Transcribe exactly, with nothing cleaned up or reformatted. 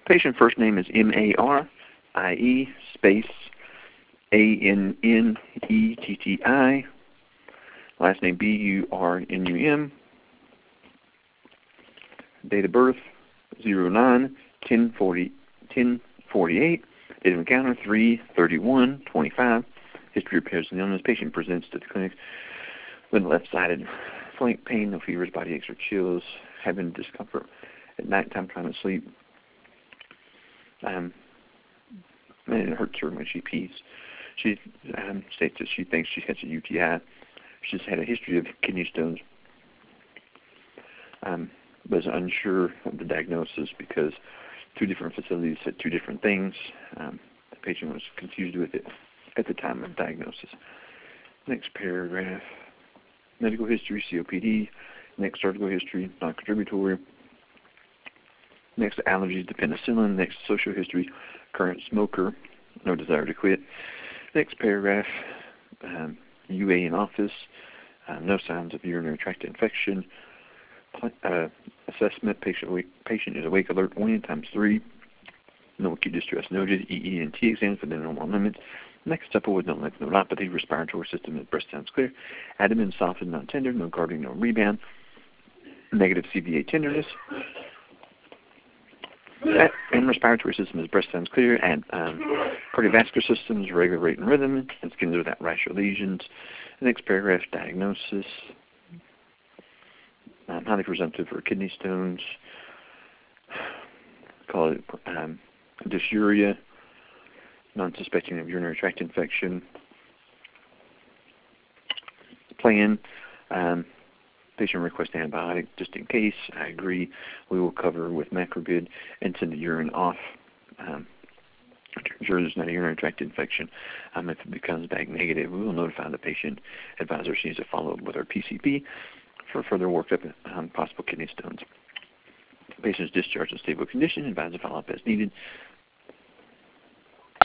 Patient first name is M A R I E space A N N E T T I. Last name B U R N U M. Date of birth zero nine ten forty ten forty-eight. Date of encounter three thirty-one twenty-five. History of Parasitic illness. Patient presents to the clinic with left-sided flank pain, no fevers, body aches or chills, having discomfort at nighttime trying to sleep. Um, and it hurts her when she pees. She um, states that she thinks she has a U T I. She's had a history of kidney stones. Um, was unsure of the diagnosis because two different facilities said two different things. Um, the patient was confused with it at the time of diagnosis. Next paragraph, medical history, C O P D. Next, surgical history, non-contributory. Next, allergies to penicillin. Next, social history, current smoker, no desire to quit. Next paragraph, um, U A in office, uh, no signs of urinary tract infection. Uh, assessment, patient awake, patient is awake, alert, one times three. No acute distress noted. E E and T exams within normal limits. Next, supple with no lymph nodopathy. Respiratory system and breast sounds clear. Abdomen soft and not tender. No guarding, no rebound. Negative C V A tenderness. And respiratory system is breast sounds clear. And um, cardiovascular system is regular rate and rhythm. And skin without rash or lesions. Next paragraph, diagnosis. Um, highly presumptive for kidney stones. Call it um, dysuria. Non-suspecting of urinary tract infection. Plan. Um, patient request antibiotic just in case. I agree. We will cover with macrobid and send the urine off. Um, ensure there's not a urinary tract infection. Um, if it becomes bag negative, we will notify the patient. Advise her she needs to follow up with her P C P for further workup on possible kidney stones. The patient is discharged in stable condition. Advise to follow up as needed.